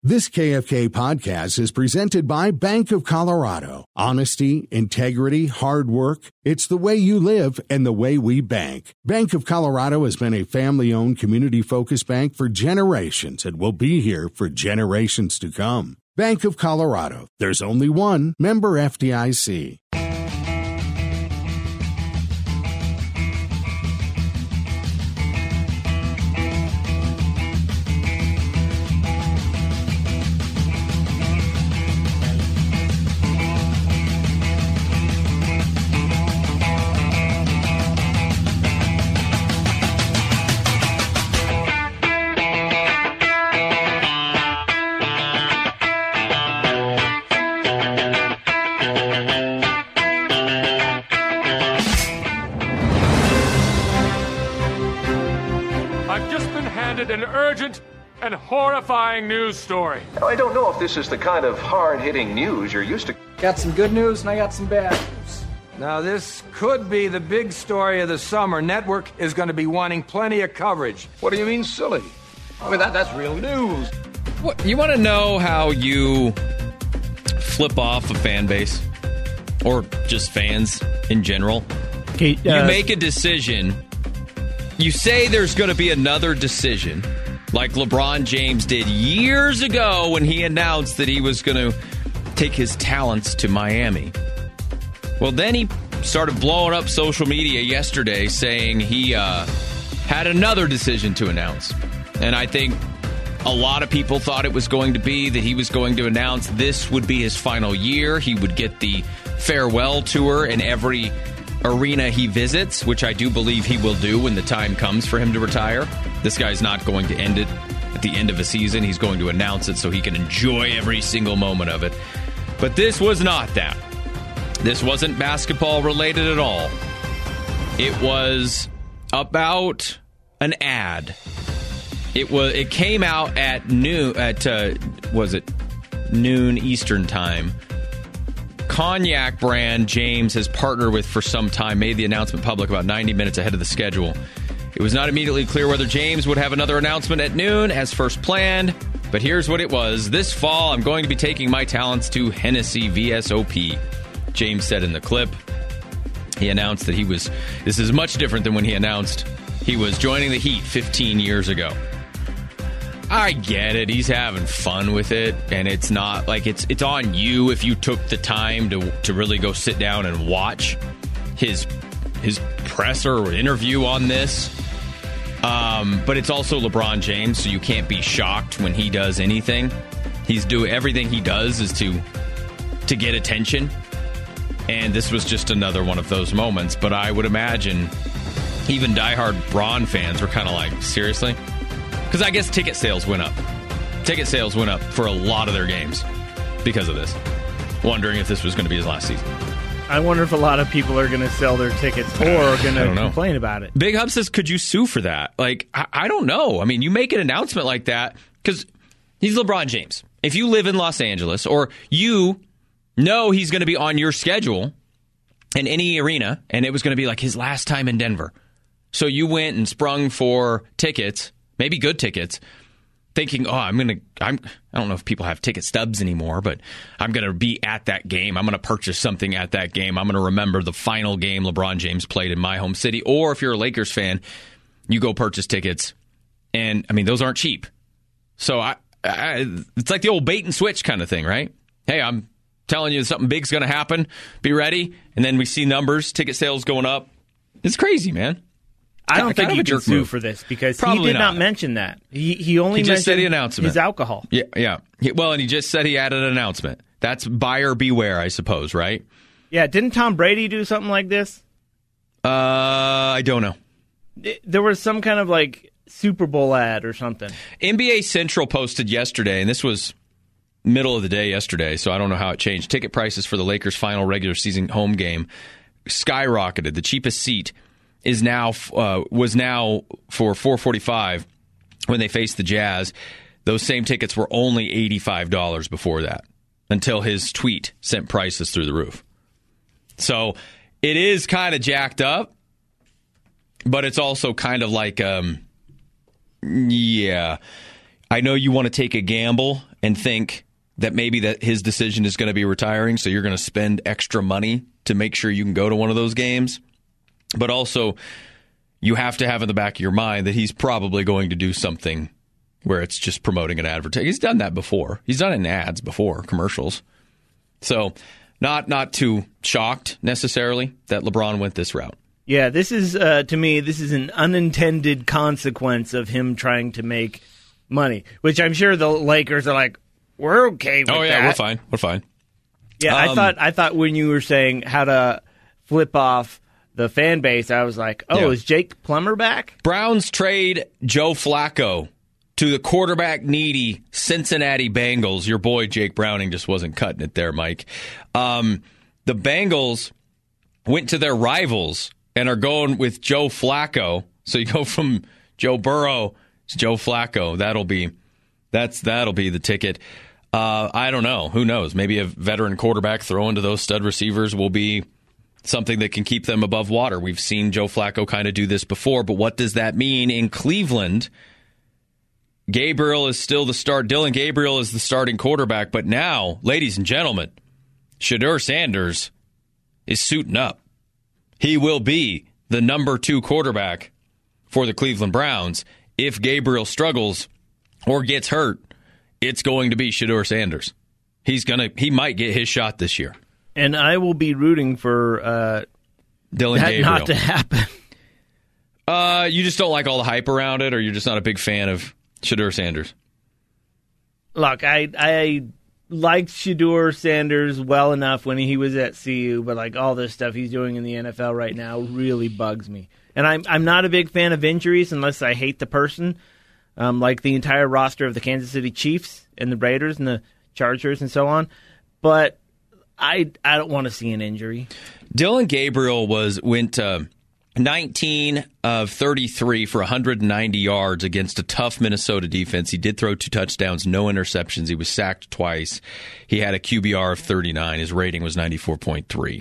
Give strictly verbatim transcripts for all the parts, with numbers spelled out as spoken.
This K F K podcast is presented by Bank of Colorado. Honesty, integrity, hard work. It's the way you live and the way we bank. Bank of Colorado has been a family-owned, community-focused bank for generations and will be here for generations to come. Bank of Colorado. There's only one. Member F D I C. An urgent and horrifying news story. Now, I don't know if this is the kind of hard-hitting news you're used to. Got some good news and I got some bad news. Now, this could be the big story of the summer. Network is going to be wanting plenty of coverage. What do you mean, silly? I mean, that, that's real news. What, you want to know how you flip off a fan base? Or just fans in general? Okay, uh, you make a decision. You say there's going to be another decision, like LeBron James did years ago when he announced that he was going to take his talents to Miami. Well, then he started blowing up social media yesterday saying he uh, had another decision to announce. And I think a lot of people thought it was going to be that he was going to announce this would be his final year. He would get the farewell tour in every arena he visits, which I do believe he will do when the time comes for him to retire. This guy's not going to end it at the end of a season. He's going to announce it so he can enjoy every single moment of it. But this was not that. This wasn't basketball related at all. It was about an ad. It was. It came out at noon. At uh, was it noon Eastern time? Cognac brand James has partnered with for some time made the announcement public about ninety minutes ahead of the schedule. It was not immediately clear whether James would have another announcement at noon as first planned, but here's what it was. This fall, I'm going to be taking my talents to Hennessy V S O P, James said in the clip. He announced that he was, this is much different than when he announced he was joining the Heat fifteen years ago. I get it. He's having fun with it, and it's not like it's it's on you if you took the time to to really go sit down and watch his his presser or interview on this. Um, but it's also LeBron James, so you can't be shocked when he does anything. He's doing everything he does is to to get attention, and this was just another one of those moments. But I would imagine even diehard Bron fans were kind of like, seriously? Because I guess ticket sales went up. Ticket sales went up for a lot of their games because of this. Wondering if this was going to be his last season. I wonder if a lot of people are going to sell their tickets or are going to complain about it. Big Hub says, could you sue for that? Like, I, I don't know. I mean, you make an announcement like that because he's LeBron James. If you live in Los Angeles or you know he's going to be on your schedule in any arena and it was going to be like his last time in Denver. So you went and sprung for tickets, maybe good tickets, thinking, oh, I'm going to, I'm, I don't know if people have ticket stubs anymore, but I'm going to be at that game. I'm going to purchase something at that game. I'm going to remember the final game LeBron James played in my home city. Or if you're a Lakers fan, you go purchase tickets. And, I mean, those aren't cheap. So I, I it's like the old bait and switch kind of thing, right? Hey, I'm telling you something big's going to happen. Be ready. And then we see numbers, ticket sales going up. It's crazy, man. I don't kind think of he can sue for this because Probably he did not. not mention that. He he only he just mentioned said the announcement. his alcohol. Yeah, yeah. He, well, and he just said he had an announcement. That's buyer beware, I suppose, right? Yeah. Didn't Tom Brady do something like this? Uh, I don't know. It, there was some kind of like Super Bowl ad or something. N B A Central posted yesterday, and this was middle of the day yesterday, so I don't know how it changed. Ticket prices for the Lakers' final regular season home game skyrocketed. The cheapest seat is now uh, was now for four forty-five when they faced the Jazz. Those same tickets were only eighty-five dollars before that, until his tweet sent prices through the roof. So it is kind of jacked up, but it's also kind of like, um, yeah, I know you want to take a gamble and think that maybe that his decision is going to be retiring, so you're going to spend extra money to make sure you can go to one of those games. But also, you have to have in the back of your mind that he's probably going to do something where it's just promoting an advertising. He's done that before. He's done it in ads before, commercials. So not not too shocked necessarily that LeBron went this route. Yeah, this is, uh, to me, this is an unintended consequence of him trying to make money, which I'm sure the Lakers are like, we're okay with that. Oh, yeah, that. we're fine. We're fine. Yeah, um, I thought I thought when you were saying how to flip off the fan base, I was like, oh, yeah. Is Jake Plummer back? Browns trade Joe Flacco to the quarterback-needy Cincinnati Bengals. Your boy Jake Browning just wasn't cutting it there, Mike. Um, the Bengals went to their rivals and are going with Joe Flacco. So you go from Joe Burrow to Joe Flacco. That'll be that's that'll be the ticket. Uh, I don't know. Who knows? Maybe a veteran quarterback throwing to those stud receivers will be something that can keep them above water. We've seen Joe Flacco kind of do this before, but what does that mean in Cleveland? Gabriel is still the start. Dylan Gabriel is the starting quarterback, but now, ladies and gentlemen, Shedeur Sanders is suiting up. He will be the number two quarterback for the Cleveland Browns. If Gabriel struggles or gets hurt, it's going to be Shedeur Sanders. He's gonna. He might get his shot this year. And I will be rooting for uh, Dylan that Gabriel not to happen. Uh, you just don't like all the hype around it, or you're just not a big fan of Shedeur Sanders? Look, I I liked Shedeur Sanders well enough when he was at C U, but like all this stuff he's doing in the N F L right now really bugs me. And I'm I'm not a big fan of injuries unless I hate the person, um, like the entire roster of the Kansas City Chiefs and the Raiders and the Chargers and so on. But I I don't want to see an injury. Dylan Gabriel was went uh, nineteen of thirty-three for one hundred ninety yards against a tough Minnesota defense. He did throw two touchdowns, no interceptions. He was sacked twice. He had a Q B R of thirty-nine. His rating was ninety-four point three.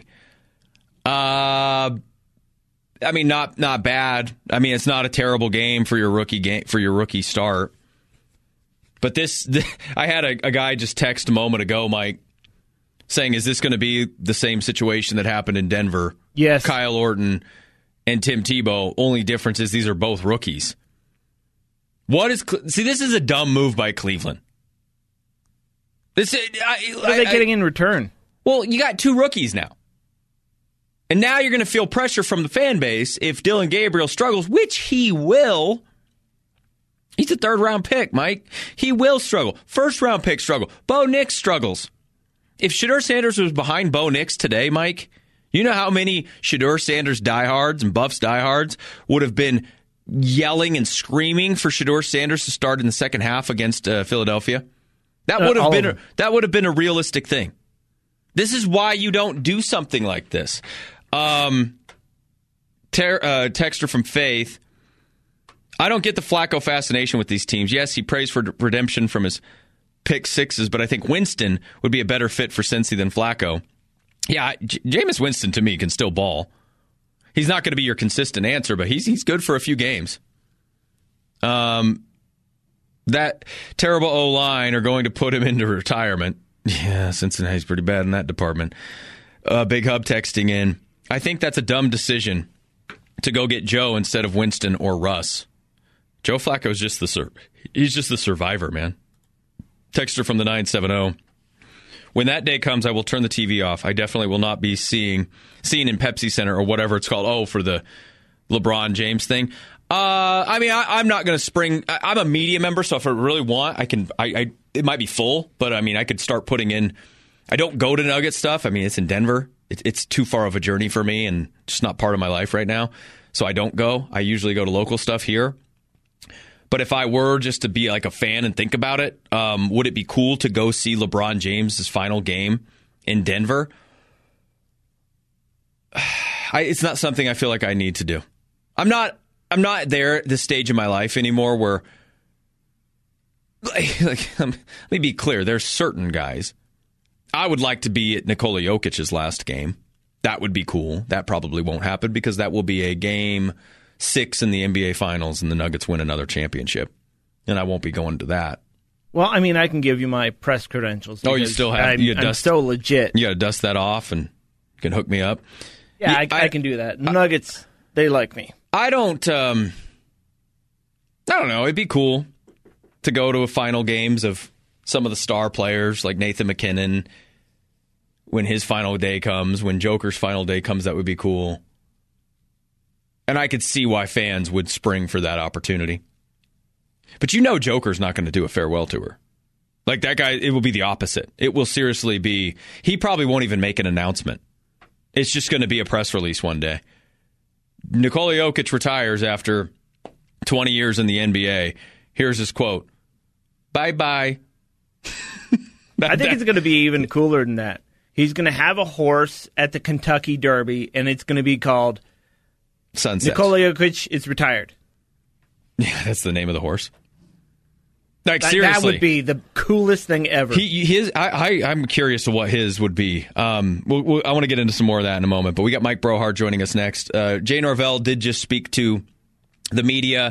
Uh, I mean, not not bad. I mean, it's not a terrible game for your rookie game for your rookie start. But this, this I had a, a guy just text a moment ago, Mike, saying, "Is this going to be the same situation that happened in Denver?" Yes, Kyle Orton and Tim Tebow. Only difference is these are both rookies. What is see? This is a dumb move by Cleveland. This I, what are they I, getting in return? Well, you got two rookies now, and now you're going to feel pressure from the fan base if Dylan Gabriel struggles, which he will. He's a third round pick, Mike. He will struggle. First round pick struggle. Bo Nix struggles. If Shedeur Sanders was behind Bo Nix today, Mike, you know how many Shedeur Sanders diehards and Buffs diehards would have been yelling and screaming for Shedeur Sanders to start in the second half against uh, Philadelphia? That would have uh, been a, that would have been a realistic thing. This is why you don't do something like this. Um, ter- uh, texter from Faith. I don't get the Flacco fascination with these teams. Yes, he prays for redemption from his pick sixes, but I think Winston would be a better fit for Cincy than Flacco. Yeah, J- Jameis Winston, to me, can still ball. He's not going to be your consistent answer, but he's he's good for a few games. Um, that terrible O-line are going to put him into retirement. Yeah, Cincinnati's pretty bad in that department. Uh, Big Hub texting in. I think that's a dumb decision to go get Joe instead of Winston or Russ. Joe Flacco's just the sur- he's just the survivor, man. Texter from the nine seven zero. When that day comes, I will turn the T V off. I definitely will not be seeing seen in Pepsi Center or whatever it's called. Oh, for the LeBron James thing. Uh, I mean, I, I'm not going to spring. I, I'm a media member, so if I really want, I can. I, I it might be full, but I mean, I could start putting in. I don't go to Nugget stuff. I mean, it's in Denver. It, it's too far of a journey for me, and just not part of my life right now. So I don't go. I usually go to local stuff here. But if I were just to be like a fan and think about it, um, would it be cool to go see LeBron James' final game in Denver? I, it's not something I feel like I need to do. I'm not. I'm not there at this stage in my life anymore where, like, like um, let me be clear. There's certain guys. I would like to be at Nikola Jokic's last game. That would be cool. That probably won't happen because that will be a game six in the N B A Finals and the Nuggets win another championship. And I won't be going to that. Well, I mean, I can give you my press credentials. Oh, you still have? I'm, You I'm dust, so legit. You got to dust that off and you can hook me up. Yeah, yeah I, I, I can do that. Nuggets, they like me. I don't. Um, I don't know. It'd be cool to go to a final games of some of the star players like Nathan McKinnon. When his final day comes, when Joker's final day comes, that would be cool. And I could see why fans would spring for that opportunity. But you know Joker's not going to do a farewell tour. Like that guy, it will be the opposite. It will seriously be, he probably won't even make an announcement. It's just going to be a press release one day. Nikola Jokic retires after twenty years in the N B A. Here's his quote. Bye-bye. I think it's going to be even cooler than that. He's going to have a horse at the Kentucky Derby, and it's going to be called Sunset. Nikola Jokic is retired. Yeah, that's the name of the horse. Like that, seriously, that would be the coolest thing ever. He, his, I, I, I'm curious of what his would be. Um, we'll, we'll, I want to get into some more of that in a moment. But we got Mike Brohard joining us next. Uh, Jay Norvell did just speak to the media.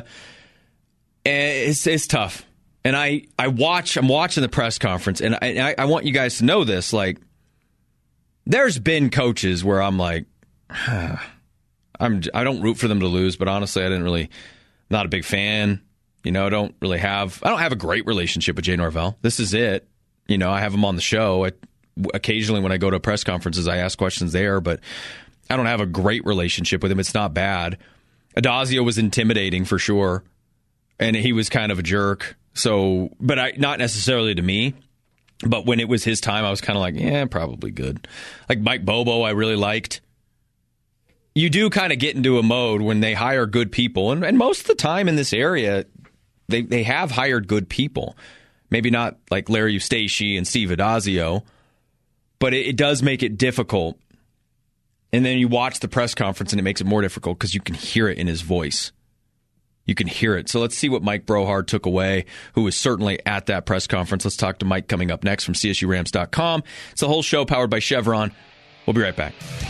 It's, it's tough, and I, I watch. I'm watching the press conference, and I, I want you guys to know this. Like, there's been coaches where I'm like, I'm, I don't root for them to lose, but honestly, I didn't really, not a big fan. You know, I don't really have, I don't have a great relationship with Jay Norvell. This is it. You know, I have him on the show. I, occasionally when I go to press conferences, I ask questions there, but I don't have a great relationship with him. It's not bad. Adazio was intimidating for sure, and he was kind of a jerk. So, but I, not necessarily to me. But when it was his time, I was kind of like, yeah, probably good. Like Mike Bobo, I really liked. You do kind of get into a mode when they hire good people. And, and most of the time in this area, they, they have hired good people. Maybe not like Larry Eustace and Steve Adazio, but it, it does make it difficult. And then you watch the press conference and it makes it more difficult because you can hear it in his voice. You can hear it. So let's see what Mike Brohard took away, who was certainly at that press conference. Let's talk to Mike coming up next from C S U Rams dot com. It's the whole show powered by Chevron. We'll be right back.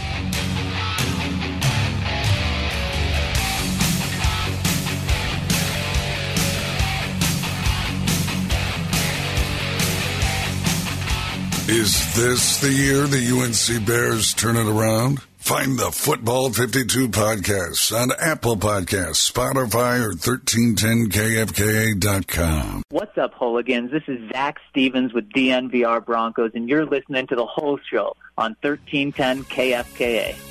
Is this the year the U N C Bears turn it around? Find the Football fifty-two podcast on Apple Podcasts, Spotify, or thirteen ten K F K A dot com. What's up, hooligans? This is Zach Stevens with D N V R Broncos, and you're listening to The Whole Show on thirteen ten K F K A.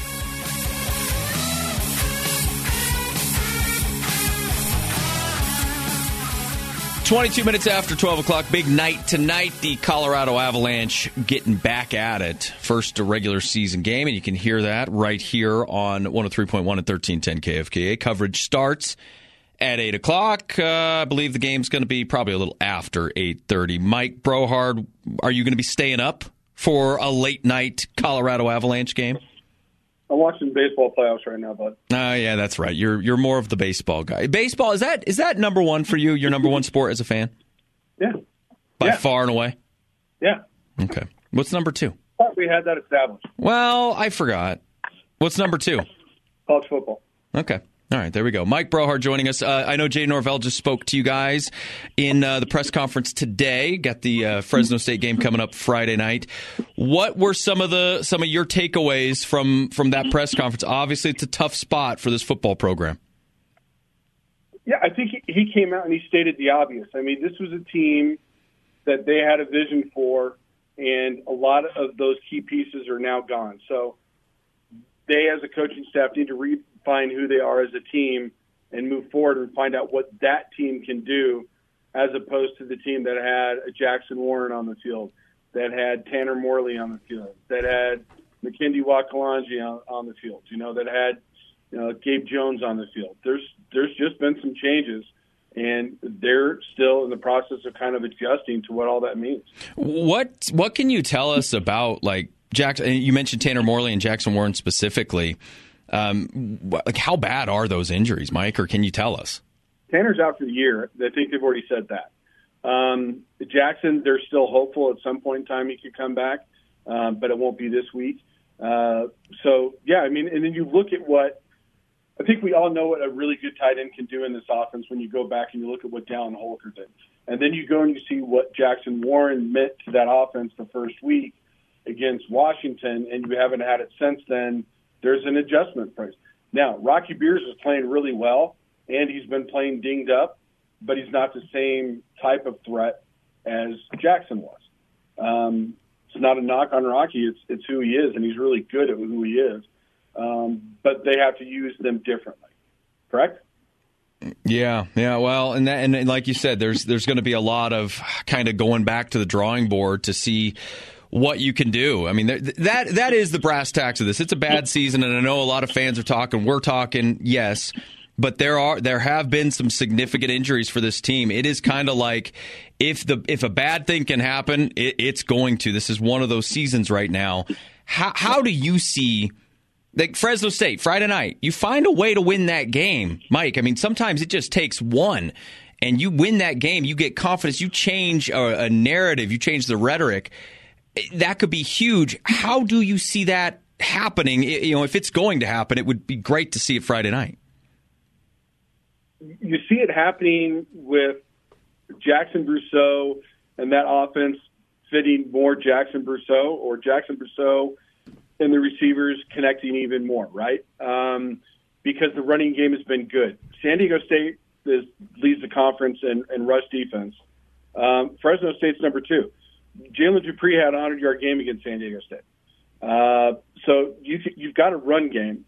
twenty-two minutes after twelve o'clock, big night tonight. The Colorado Avalanche getting back at it. First regular season game, and you can hear that right here on one oh three point one and thirteen ten K F K A. Coverage starts at eight o'clock. Uh, I believe the game's going to be probably a little after eight thirty. Mike Brohard, are you going to be staying up for a late night Colorado Avalanche game? I'm watching baseball playoffs right now, bud. Oh, uh, yeah, that's right. You're you're more of the baseball guy. Baseball, is that is that number one for you, your number one sport as a fan? Yeah. By yeah. far and away? Yeah. Okay. What's number two? I thought we had that established. Well, I forgot. What's number two? College football. Okay. All right, there we go. Mike Brohard joining us. Uh, I know Jay Norvell just spoke to you guys in uh, the press conference today. Got the uh, Fresno State game coming up Friday night. What were some of the some of your takeaways from from that press conference? Obviously, it's a tough spot for this football program. Yeah, I think he, he came out and he stated the obvious. I mean, this was a team that they had a vision for, and a lot of those key pieces are now gone. So they, as a coaching staff, need to re- find who they are as a team and move forward and find out what that team can do, as opposed to the team that had a Jackson Warren on the field, that had Tanner Morley on the field, that had McKindy Wakalanji on, on the field, you know, that had you know, Gabe Jones on the field. There's there's just been some changes, and they're still in the process of kind of adjusting to what all that means. What what can you tell us about, like, Jackson? You mentioned Tanner Morley and Jackson Warren specifically. Um, like, how bad are those injuries, Mike, or can you tell us? Tanner's out for the year. I think they've already said that. Um, Jackson, they're still hopeful at some point in time he could come back, um, but it won't be this week. Uh, so, yeah, I mean, and then you look at what – I think we all know what a really good tight end can do in this offense when you go back and you look at what Dallin Holker did. And then you go and you see what Jackson Warren meant to that offense the first week against Washington, and you haven't had it since then. There's an adjustment price. Now, Rocky Beers is playing really well, and he's been playing dinged up, but he's not the same type of threat as Jackson was. Um, it's not a knock on Rocky. It's, it's who he is, and he's really good at who he is. Um, but they have to use them differently. Correct? Yeah, yeah. Well, and that, and like you said, there's there's going to be a lot of kind of going back to the drawing board to see what you can do. I mean, that that is the brass tacks of this. It's a bad season, and I know a lot of fans are talking. We're talking, yes, but there are there have been some significant injuries for this team. It is kind of like if the if a bad thing can happen, it, it's going to. This is one of those seasons right now. How how do you see? Like Fresno State, Friday night, you find a way to win that game, Mike. I mean, sometimes it just takes one, and you win that game. You get confidence. You change a, a narrative. You change the rhetoric. That could be huge. How do you see that happening? You know, if it's going to happen, it would be great to see it Friday night. You see it happening with Jackson Brousseau and that offense fitting more Jackson Brousseau, or Jackson Brousseau and the receivers connecting even more, right? Um, because the running game has been good. San Diego State is, leads the conference in, in rush defense. Um, Fresno State's number two. Jalen Dupree had a hundred-yard game against San Diego State. Uh, so you, you've got a run game.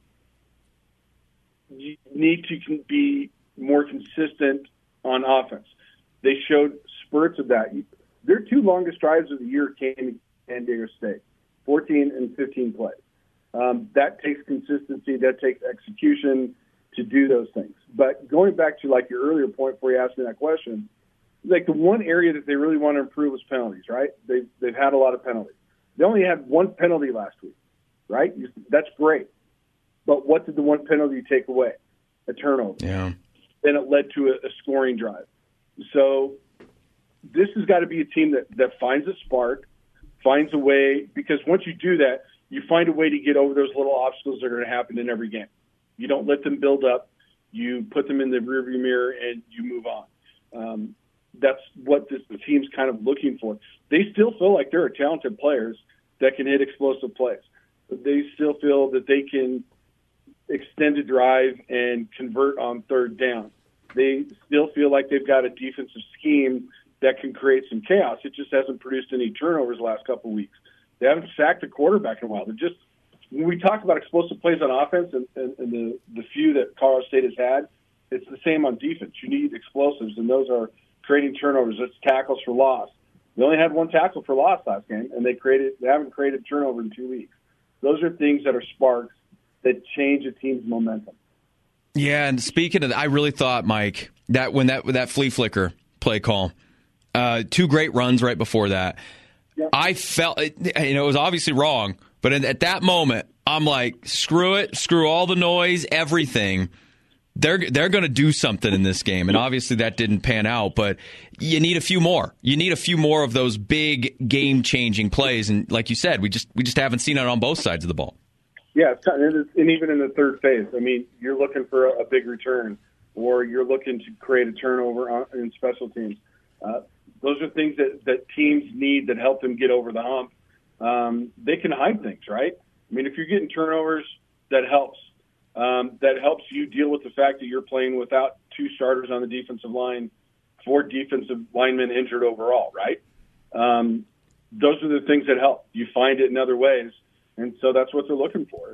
You need to be more consistent on offense. They showed spurts of that. Their two longest drives of the year came in San Diego State. fourteen and fifteen plays. Um, that takes consistency. That takes execution to do those things. But going back to like your earlier point before you asked me that question, like the one area that they really want to improve was penalties, right? They've, they've had a lot of penalties. They only had one penalty last week, right? That's great. But what did the one penalty take away? A turnover. Yeah. Then it led to a, a scoring drive. So this has got to be a team that, that finds a spark, finds a way, because once you do that, you find a way to get over those little obstacles that are going to happen in every game. You don't let them build up. You put them in the rearview mirror and you move on. Um, that's what this the team's kind of looking for. They still feel like there are talented players that can hit explosive plays. But they still feel that they can extend a drive and convert on third down. They still feel like they've got a defensive scheme that can create some chaos. It just hasn't produced any turnovers the last couple of weeks. They haven't sacked a quarterback in a while. They're just, when we talk about explosive plays on offense and, and, and the, the few that Colorado State has had, it's the same on defense. You need explosives, and those are creating turnovers. It's tackles for loss. They only had one tackle for loss last game, and they created they haven't created turnover in two weeks. Those are things that are sparks that change a team's momentum. Yeah, and speaking of that, I really thought, Mike, that when that that flea flicker play call, uh, two great runs right before that, yeah. I felt, you know, it was obviously wrong, but at that moment, I'm like, screw it, screw all the noise, everything. They're they're going to do something in this game, and obviously that didn't pan out. But you need a few more. You need a few more of those big game-changing plays, and like you said, we just we just haven't seen it on both sides of the ball. Yeah, and even in the third phase, I mean, you're looking for a big return, or you're looking to create a turnover in special teams. Uh, those are things that, that teams need that help them get over the hump. Um, they can hide things, right? I mean, if you're getting turnovers, that helps. Um, that helps you deal with the fact that you're playing without two starters on the defensive line, four defensive linemen injured overall, right? Um, those are the things that help. You find it in other ways, and so that's what they're looking for.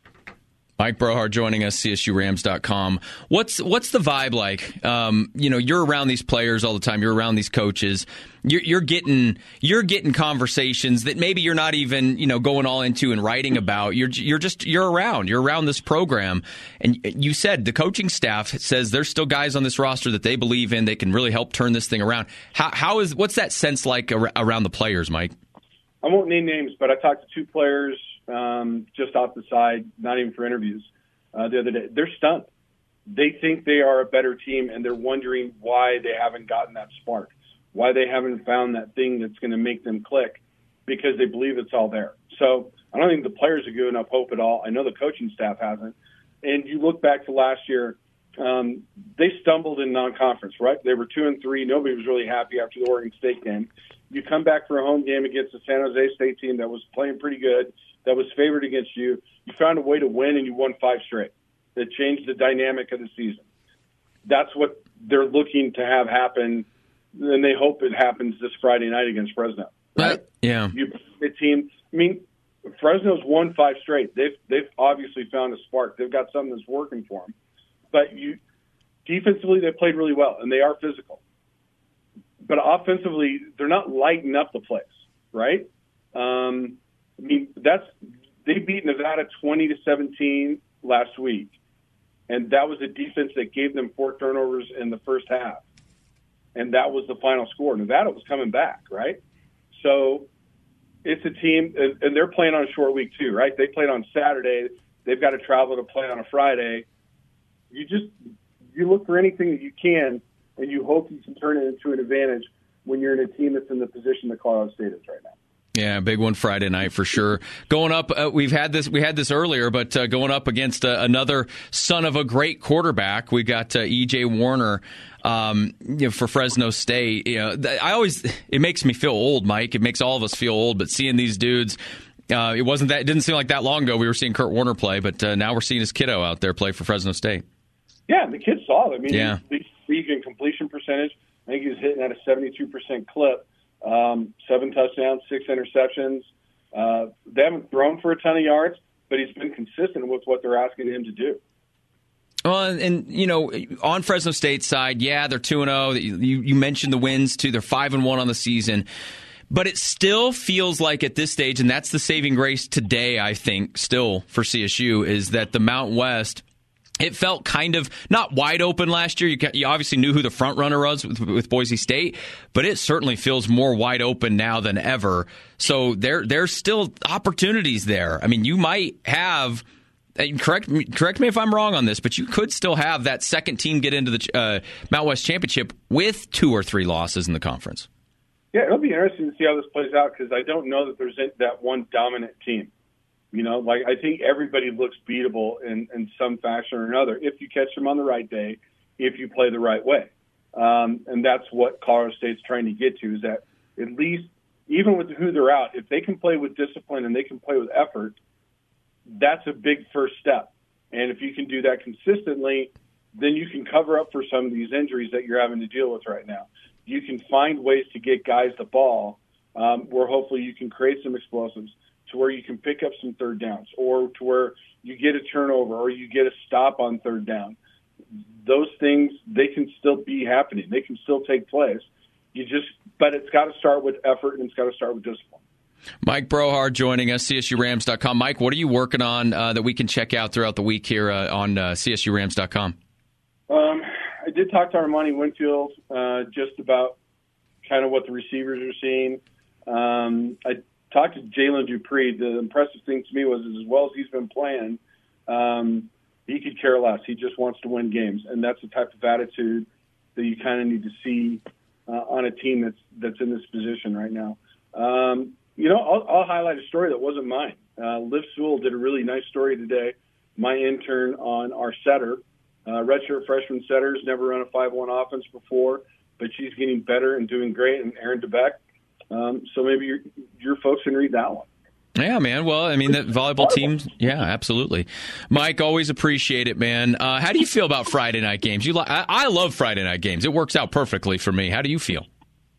Mike Brohard joining us, C S U Rams dot com. What's what's the vibe like? Um, you know, you're around these players all the time. You're around these coaches. You're, you're getting you're getting conversations that maybe you're not even you know going all into and writing about. You're you're just you're around. You're around this program, and you said the coaching staff says there's still guys on this roster that they believe in. They can really help turn this thing around. How how is what's that sense like around the players, Mike? I won't name names, but I talked to two players. Um, just off the side, not even for interviews, uh, the other day. They're stunned. They think they are a better team, and they're wondering why they haven't gotten that spark, why they haven't found that thing that's going to make them click, because they believe it's all there. So I don't think the players are giving up hope at all. I know the coaching staff hasn't. And you look back to last year, Um, they stumbled in non-conference, right? They were two and three. Nobody was really happy after the Oregon State game. You come back for a home game against the San Jose State team that was playing pretty good, that was favored against you. You found a way to win, and you won five straight. That changed the dynamic of the season. That's what they're looking to have happen, and they hope it happens this Friday night against Fresno. Right? Yeah. You the team. I mean, Fresno's won five straight. They've they've obviously found a spark. They've got something that's working for them. But you defensively, they played really well, and they are physical. But offensively, they're not lighting up the place, right? Um, I mean, that's they beat Nevada twenty to seventeen last week, and that was a defense that gave them four turnovers in the first half, and that was the final score. Nevada was coming back, right? So it's a team, and they're playing on a short week too, right? They played on Saturday. They've got to travel to play on a Friday. You just you look for anything that you can, and you hope you can turn it into an advantage when you're in a team that's in the position that Colorado State is right now. Yeah, big one Friday night for sure. Going up, uh, we've had this. We had this earlier, but uh, going up against uh, another son of a great quarterback, we got uh, E J Warner um, you know, for Fresno State. You know, I always it makes me feel old, Mike. It makes all of us feel old. But seeing these dudes. Uh, it wasn't that. It didn't seem like that long ago we were seeing Kurt Warner play, but uh, now we're seeing his kiddo out there play for Fresno State. Yeah, the kid's solid. I mean, yeah. he's league in completion percentage. I think he was hitting at a seventy-two percent clip. Um, seven touchdowns, six interceptions. Uh, they haven't thrown for a ton of yards, but he's been consistent with what they're asking him to do. Well, and, and you know, on Fresno State's side, yeah, they're two and zero. You you mentioned the wins too. They're five and one on the season. But it still feels like at this stage, and that's the saving grace today, I think, still for C S U, is that the Mountain West, it felt kind of not wide open last year. You, you obviously knew who the front runner was with, with Boise State, but it certainly feels more wide open now than ever. So there, there's still opportunities there. I mean, you might have, correct me, correct me if I'm wrong on this, but you could still have that second team get into the uh, Mountain West Championship with two or three losses in the conference. Yeah, it'll be interesting to see how this plays out because I don't know that there's that one dominant team. You know, like I think everybody looks beatable in, in some fashion or another if you catch them on the right day, if you play the right way. Um, and that's what Colorado State's trying to get to is that at least, even with who they're out, if they can play with discipline and they can play with effort, that's a big first step. And if you can do that consistently, then you can cover up for some of these injuries that you're having to deal with right now. You can find ways to get guys the ball um, where hopefully you can create some explosives to where you can pick up some third downs or to where you get a turnover or you get a stop on third down. Those things, they can still be happening. They can still take place. You just, but it's got to start with effort and it's got to start with discipline. Mike Brohard joining us, C S U Rams dot com. Mike, what are you working on uh, that we can check out throughout the week here uh, on uh, C S U Rams dot com? Um, I did talk to Armani Winfield uh, just about kind of what the receivers are seeing. Um, I talked to Jalen Dupree. The impressive thing to me was as well as he's been playing, um, he could care less. He just wants to win games, and that's the type of attitude that you kind of need to see uh, on a team that's that's in this position right now. Um, you know, I'll, I'll highlight a story that wasn't mine. Uh, Liv Sewell did a really nice story today, my intern on our setter. Uh, redshirt freshman setters, never run a five one offense before, but she's getting better and doing great, and Aaron DeBeck. Um, so maybe your, your folks can read that one. Yeah, man. Well, I mean, that volleyball team, yeah, absolutely. Mike, always appreciate it, man. Uh, how do you feel about Friday night games? You, li- I, I love Friday night games. It works out perfectly for me. How do you feel?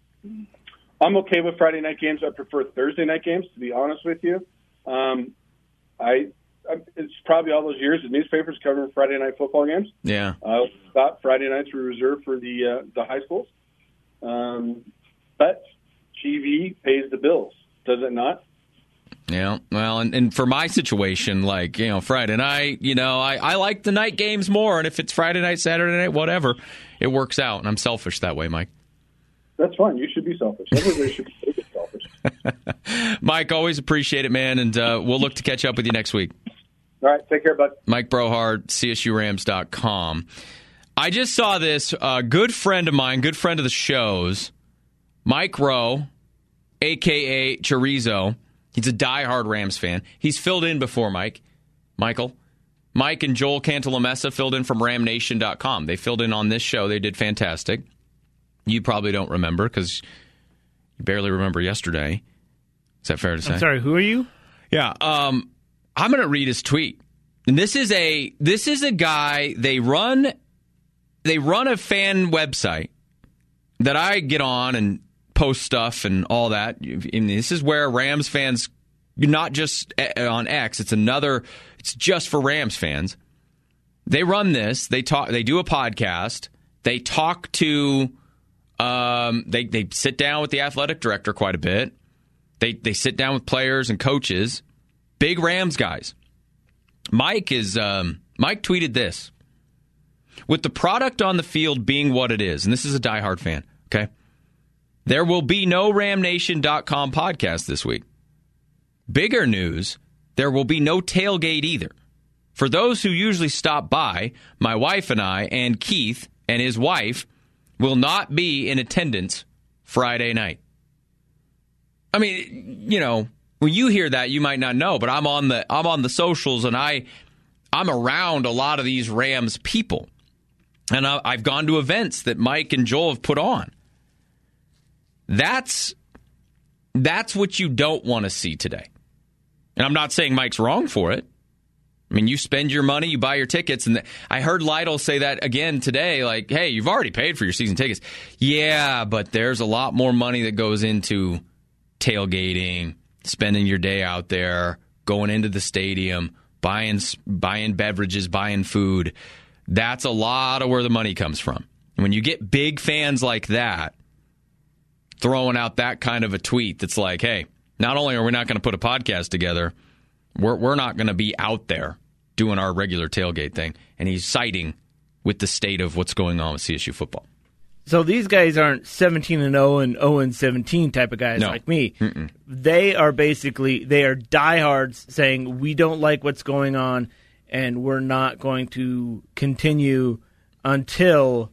I'm okay with Friday night games. I prefer Thursday night games, to be honest with you. Um, I... It's probably all those years the newspapers covering Friday night football games. Yeah. I uh, thought Friday nights were reserved for the uh, the high schools. Um, but T V pays the bills, does it not? Yeah. Well, and, and for my situation, like, you know, Friday night, you know, I, I like the night games more. And if it's Friday night, Saturday night, whatever, it works out. And I'm selfish that way, Mike. That's fine. You should be selfish. Everybody should be selfish. Mike, always appreciate it, man. And uh, we'll look to catch up with you next week. All right, take care, bud. Mike Brohard, C S U Rams dot com. I just saw this. A uh, good friend of mine, good friend of the show's, Mike Rowe, a k a. Chorizo. He's a diehard Rams fan. He's filled in before, Mike. Michael. Mike and Joel Cantalamessa filled in from ram nation dot com. They filled in on this show. They did fantastic. You probably don't remember because you barely remember yesterday. Is that fair to say? I'm sorry, who are you? Yeah, um, I'm going to read his tweet. And this is a this is a guy, they run they run a fan website that I get on and post stuff and all that. And this is where Rams fans, not just on X, it's another, it's just for Rams fans. They run this, they talk, they do a podcast, they talk to, um, they they sit down with the athletic director quite a bit. They they sit down with players and coaches, big Rams guys. Mike is um, Mike tweeted this: with the product on the field being what it is, and this is a diehard fan, okay? There will be no ram nation dot com podcast this week. Bigger news, there will be no tailgate either. For those who usually stop by, my wife and I and Keith and his wife will not be in attendance Friday night. I mean, you know, when you hear that, you might not know, but I'm on the I'm on the socials, and I I'm around a lot of these Rams people, and I, I've gone to events that Mike and Joel have put on. That's that's what you don't want to see today, and I'm not saying Mike's wrong for it. I mean, you spend your money, you buy your tickets, and the, I heard Lytle say that again today. Like, hey, you've already paid for your season tickets. Yeah, but there's a lot more money that goes into tailgating, spending your day out there, going into the stadium, buying buying beverages, buying food. That's a lot of where the money comes from. And when you get big fans like that throwing out that kind of a tweet that's like, hey, not only are we not going to put a podcast together, we're we're not going to be out there doing our regular tailgate thing. And he's siding with the state of what's going on with C S U football. So these guys aren't seventeen and oh and oh and seventeen type of guys no. like me. Mm-mm. They are basically, they are diehards saying we don't like what's going on and we're not going to continue until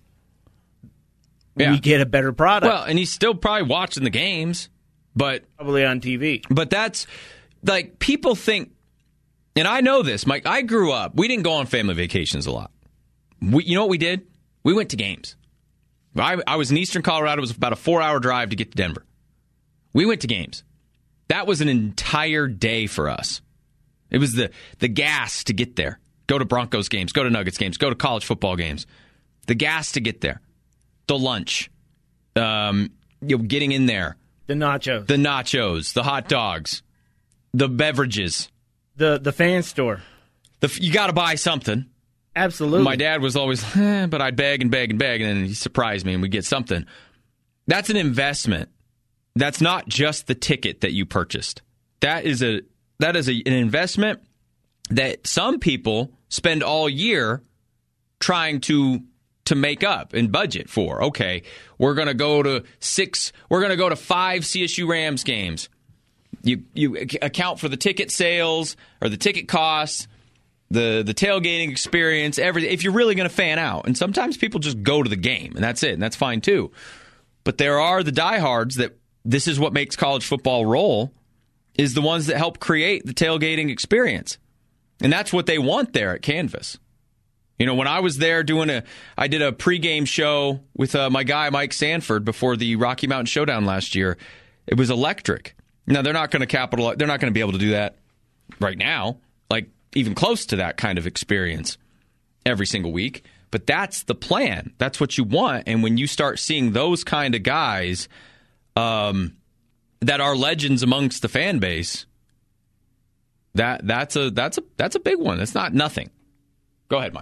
yeah. we get a better product. Well, and he's still probably watching the games, but probably on T V. But that's, like, people think, and I know this, Mike, I grew up, we didn't go on family vacations a lot. We, you know what we did? We went to games. I, I was in eastern Colorado. It was about a four-hour drive to get to Denver. We went to games. That was an entire day for us. It was the the gas to get there. Go to Broncos games, go to Nuggets games, go to college football games. The gas to get there. The lunch. Um, you know, getting in there. The nachos. The nachos. The hot dogs. The beverages. The the fan store. The, you got to buy something. Absolutely. My dad was always, eh, but I'd beg and beg and beg, and then he surprised me and we'd get something. That's an investment. That's not just the ticket that you purchased. That is a that is a, an investment that some people spend all year trying to to make up and budget for. Okay, we're going to go to six, we're going to go to five C S U Rams games. You you account for the ticket sales or the ticket costs, the the tailgating experience, everything, if you're really going to fan out. And sometimes people just go to the game, and that's it, and that's fine too. But there are the diehards that this is what makes college football roll, is the ones that help create the tailgating experience. And that's what they want there at Canvas. You know, when I was there doing a, I did a pregame show with uh, my guy Mike Sanford before the Rocky Mountain Showdown last year. It was electric. Now, they're not going to capitalize, they're not going to be able to do that right now, like even close to that kind of experience every single week. But that's the plan. That's what you want. And when you start seeing those kind of guys um, that are legends amongst the fan base, that that's a that's a that's a big one. That's not nothing. Go ahead, Mike.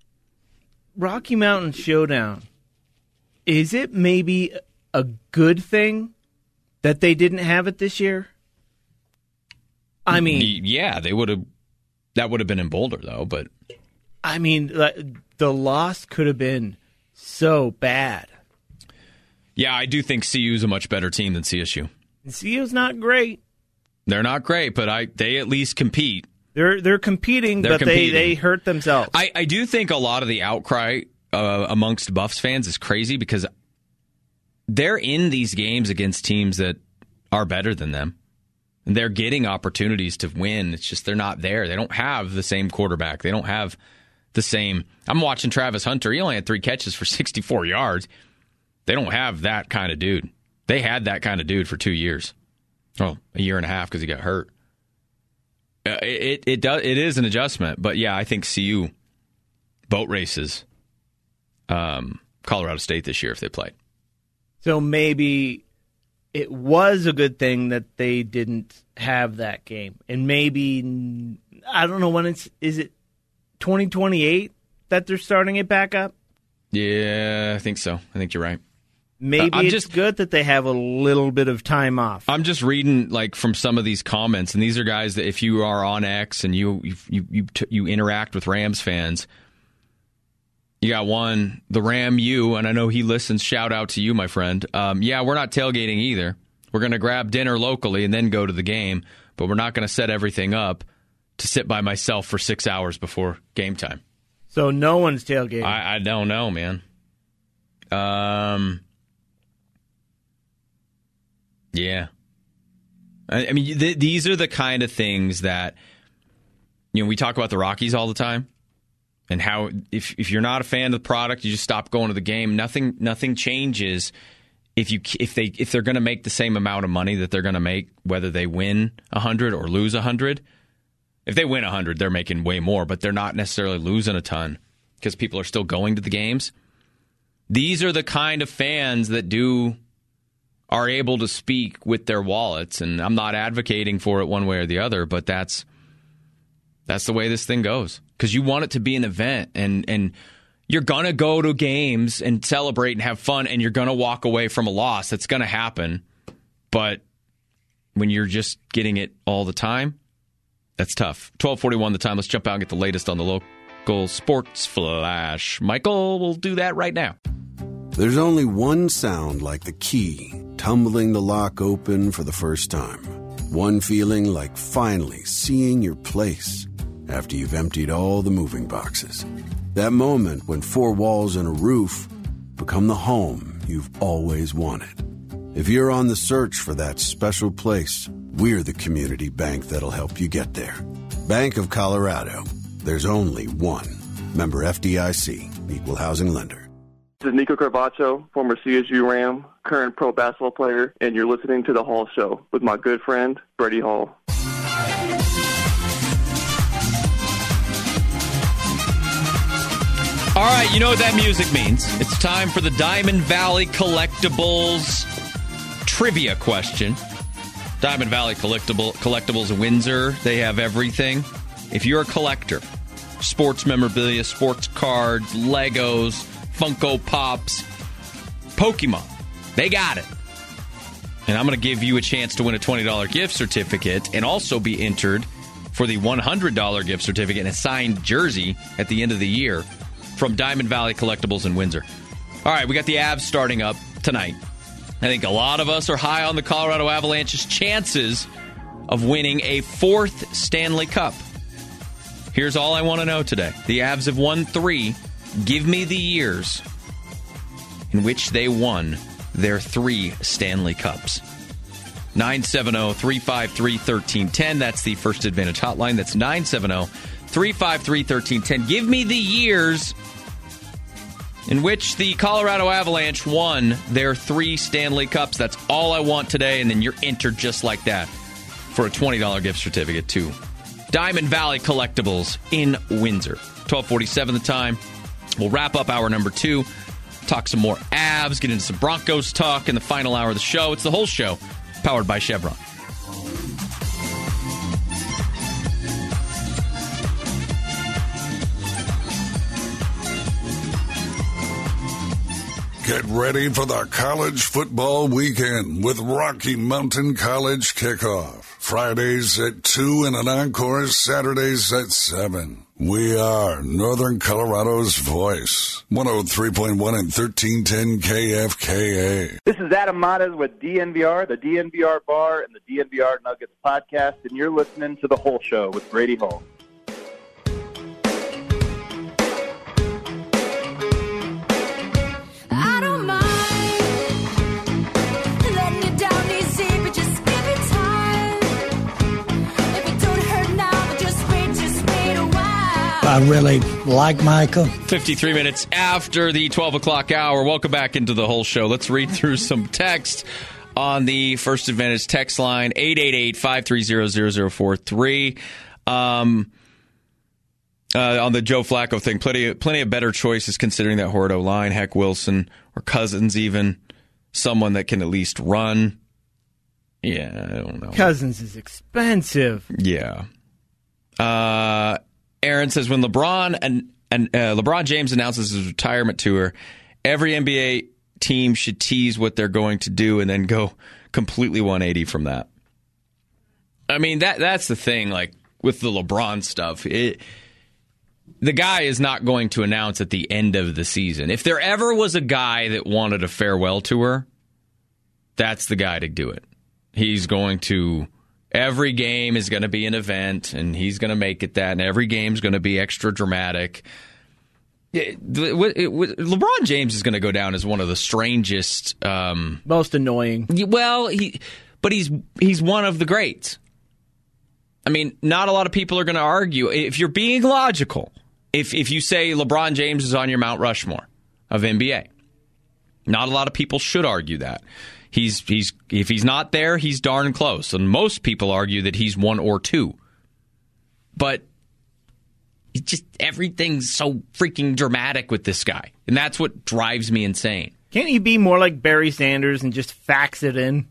Rocky Mountain Showdown. Is it maybe a good thing that they didn't have it this year? I mean, yeah, they would have. That would have been in Boulder, though. But I mean, the loss could have been so bad. Yeah, I do think C U is a much better team than C S U. C U's not great. They're not great, but I they at least compete. They're they're competing, they're but competing. they they hurt themselves. I, I do think a lot of the outcry uh, amongst Buffs fans is crazy because they're in these games against teams that are better than them. And they're getting opportunities to win. It's just they're not there. They don't have the same quarterback. They don't have the same. I'm watching Travis Hunter. He only had three catches for sixty-four yards. They don't have that kind of dude. They had that kind of dude for two years. Oh, a year and a half because he got hurt. Uh, it, it it does it is an adjustment, but yeah, I think C U boat races um, Colorado State this year if they played. So maybe it was a good thing that they didn't have that game, and maybe I don't know when it's is it twenty twenty-eight that they're starting it back up. Yeah, I think so. I think you're right. Maybe uh, I'm it's just, good that they have a little bit of time off. I'm just reading like from some of these comments, and these are guys that if you are on X and you you you you, t- you interact with Rams fans, you got one, the Ram U, and I know he listens. Shout out to you, my friend. Um, yeah, we're not tailgating either. We're going to grab dinner locally and then go to the game, but we're not going to set everything up to sit by myself for six hours before game time. So no one's tailgating. I, I don't know, man. Um. Yeah. I, I mean, th- these are the kind of things that, you know, we talk about the Rockies all the time and how if if you're not a fan of the product, you just stop going to the game. Nothing nothing changes if you if they if they're going to make the same amount of money that they're going to make whether they win one hundred or lose one hundred. If they win one hundred, they're making way more, but they're not necessarily losing a ton because people are still going to the games. These are the kind of fans that do are able to speak with their wallets, and I'm not advocating for it one way or the other, but that's that's the way this thing goes. Because you want it to be an event, and and you're going to go to games and celebrate and have fun, and you're going to walk away from a loss. That's going to happen. But when you're just getting it all the time, that's tough. twelve forty-one the time. Let's jump out and get the latest on the local sports flash. Michael will do that right now. There's only one sound like the key tumbling the lock open for the first time. One feeling like finally seeing your place after you've emptied all the moving boxes. That moment when four walls and a roof become the home you've always wanted. If you're on the search for that special place, we're the community bank that'll help you get there. Bank of Colorado. There's only one. Member F D I C. Equal housing lender. This is Nico Carvacho, former C S U Ram, current pro basketball player, and you're listening to The Hall Show with my good friend, Brady Hall. All right, you know what that music means. It's time for the Diamond Valley Collectibles trivia question. Diamond Valley Collectible, Collectibles in Windsor, they have everything. If you're a collector, sports memorabilia, sports cards, Legos, Funko Pops, Pokemon, they got it. And I'm going to give you a chance to win a twenty dollars gift certificate and also be entered for the one hundred dollars gift certificate and a signed jersey at the end of the year from Diamond Valley Collectibles in Windsor. All right, we got the Avs starting up tonight. I think a lot of us are high on the Colorado Avalanche's chances of winning a fourth Stanley Cup. Here's all I want to know today. The Avs have won three. Give me the years in which they won their three Stanley Cups. nine seven zero, three five three, one three one zero. That's the First Advantage hotline. That's nine seven zero, three five three, one three one zero. Give me the years in which the Colorado Avalanche won their three Stanley Cups. That's all I want today, and then you're entered just like that for a twenty dollars gift certificate to Diamond Valley Collectibles in Windsor. twelve forty-seven the time. We'll wrap up hour number two, talk some more Avs, get into some Broncos talk in the final hour of the show. It's the whole show, powered by Chevron. Get ready for the college football weekend with Rocky Mountain College Kickoff. Fridays at two and an encore Saturdays at seven. We are Northern Colorado's voice. one oh three point one and thirteen ten K F K A. This is Adam Matas with D N V R, the D N V R Bar, and the D N V R Nuggets podcast, and you're listening to The Whole Show with Brady Hall. I really like Michael. fifty-three minutes after the twelve o'clock hour. Welcome back into the whole show. Let's read through some text on the First Advantage text line, eight eight eight, five three zero, zero zero four three. Um, uh, on the Joe Flacco thing, plenty, plenty of better choices considering that horrid O-line. Heck, Wilson or Cousins even. Someone that can at least run. Yeah, I don't know. Cousins is expensive. Yeah. Uh, Aaron says, when LeBron and, and uh, LeBron James announces his retirement tour, every N B A team should tease what they're going to do and then go completely one eighty from that. I mean, that that's the thing, like, with the LeBron stuff. It, the guy is not going to announce at the end of the season. If there ever was a guy that wanted a farewell tour, that's the guy to do it. He's going to... Every game is going to be an event, and he's going to make it that, and every game's going to be extra dramatic. It, it, it, LeBron James is going to go down as one of the strangest, um, most annoying. Well, he, but he's he's one of the greats. I mean, not a lot of people are going to argue. If you're being logical, if if you say LeBron James is on your Mount Rushmore of N B A, not a lot of people should argue that. He's he's if he's not there, he's darn close. And most people argue that he's one or two. But it's just everything's so freaking dramatic with this guy. And that's what drives me insane. Can't he be more like Barry Sanders and just fax it in?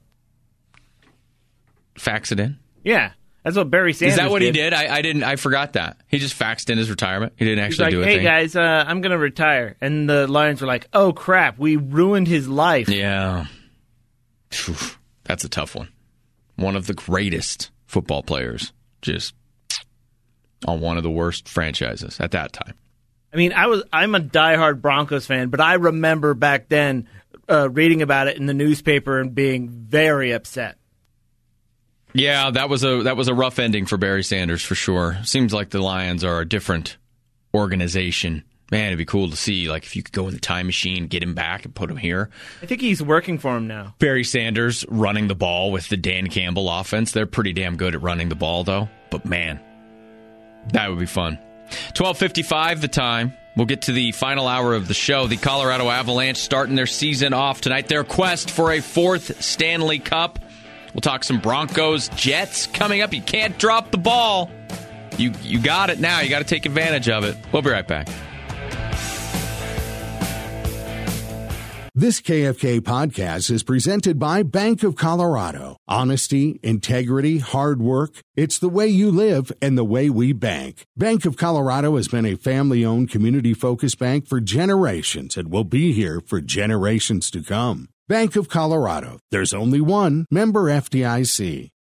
Fax it in? Yeah. That's what Barry Sanders did. Is that what did. he did? I, I didn't. I forgot that. He just faxed in his retirement. He didn't actually He's like, do a hey thing. Hey guys, uh, I'm going to retire. And the Lions were like, oh crap, we ruined his life. Yeah. Whew, that's a tough one. One of the greatest football players, just on one of the worst franchises at that time. I mean, I was I'm a diehard Broncos fan, but I remember back then uh, reading about it in the newspaper and being very upset. Yeah, that was a that was a rough ending for Barry Sanders for sure. Seems like the Lions are a different organization. Man, it'd be cool to see, like, if you could go in the time machine, get him back, and put him here. I think he's working for him now. Barry Sanders running the ball with the Dan Campbell offense. They're pretty damn good at running the ball, though. But, man, that would be fun. twelve fifty-five the time. We'll get to the final hour of the show. The Colorado Avalanche starting their season off tonight. Their quest for a fourth Stanley Cup. We'll talk some Broncos, Jets coming up. You can't drop the ball. You, you got it now. You got to take advantage of it. We'll be right back. This K F K podcast is presented by Bank of Colorado. Honesty, integrity, hard work. It's the way you live and the way we bank. Bank of Colorado has been a family-owned, community-focused bank for generations and will be here for generations to come. Bank of Colorado. There's only one. Member F D I C.